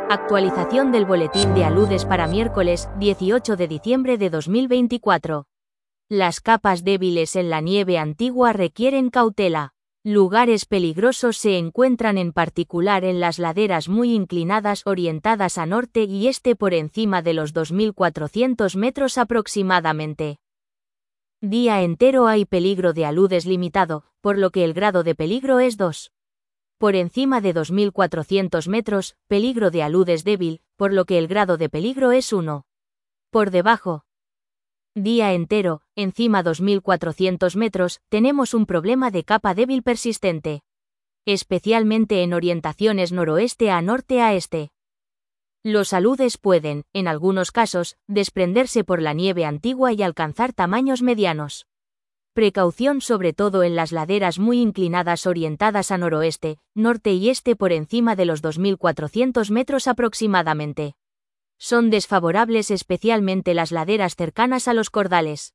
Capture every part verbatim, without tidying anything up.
Actualización del boletín de aludes para miércoles dieciocho de diciembre de dos mil veinticuatro. Las capas débiles en la nieve antigua requieren cautela. Lugares peligrosos se encuentran en particular en las laderas muy inclinadas orientadas a norte y este por encima de los dos mil cuatrocientos metros aproximadamente. Día entero hay peligro de aludes limitado, por lo que el grado de peligro es dos. Por encima de dos mil cuatrocientos metros, peligro de aludes débil, por lo que el grado de peligro es uno. Por debajo. Día entero, encima dos mil cuatrocientos metros, tenemos un problema de capa débil persistente. Especialmente en orientaciones noroeste a norte a este. Los aludes pueden, en algunos casos, desprenderse por la nieve antigua y alcanzar tamaños medianos. Precaución sobre todo en las laderas muy inclinadas orientadas a noroeste, norte y este por encima de los dos mil cuatrocientos metros aproximadamente. Son desfavorables especialmente las laderas cercanas a los cordales.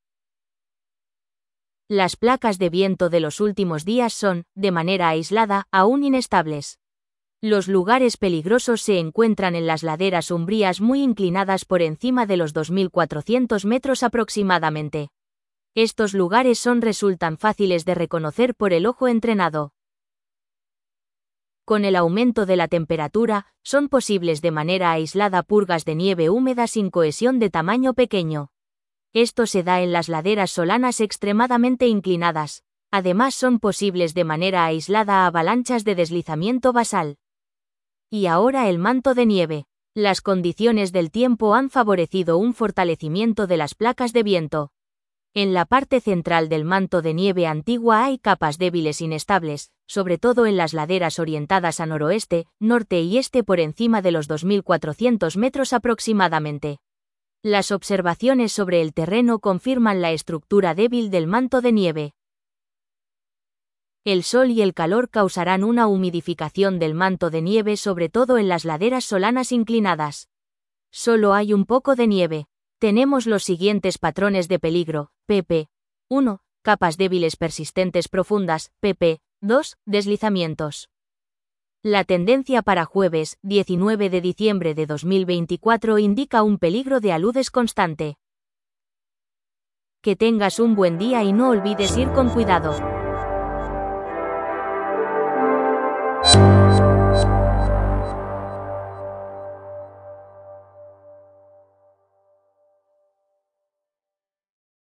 Las placas de viento de los últimos días son, de manera aislada, aún inestables. Los lugares peligrosos se encuentran en las laderas umbrías muy inclinadas por encima de los dos mil cuatrocientos metros aproximadamente. Estos lugares son resultan fáciles de reconocer por el ojo entrenado. Con el aumento de la temperatura, son posibles de manera aislada purgas de nieve húmeda sin cohesión de tamaño pequeño. Esto se da en las laderas solanas extremadamente inclinadas. Además son posibles de manera aislada avalanchas de deslizamiento basal. Y ahora el manto de nieve. Las condiciones del tiempo han favorecido un fortalecimiento de las placas de viento. En la parte central del manto de nieve antigua hay capas débiles inestables, sobre todo en las laderas orientadas a noroeste, norte y este por encima de los dos mil cuatrocientos metros aproximadamente. Las observaciones sobre el terreno confirman la estructura débil del manto de nieve. El sol y el calor causarán una humidificación del manto de nieve sobre todo en las laderas solanas inclinadas. Solo hay un poco de nieve. Tenemos los siguientes patrones de peligro, P P uno, capas débiles persistentes profundas, P P dos, deslizamientos. La tendencia para jueves, diecinueve de diciembre de dos mil veinticuatro indica un peligro de aludes constante. Que tengas un buen día y no olvides ir con cuidado.